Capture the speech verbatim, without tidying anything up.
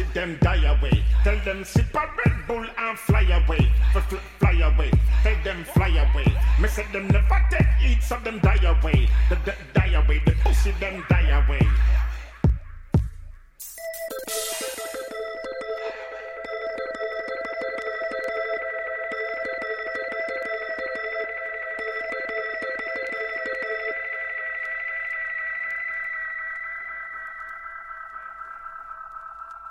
pussy them die away. Tell them sip a Red Bull and fly away. F- fl- fly away. Tell them fly away. Me said them never take eat, so them die away. The, the die away. The pussy them die away.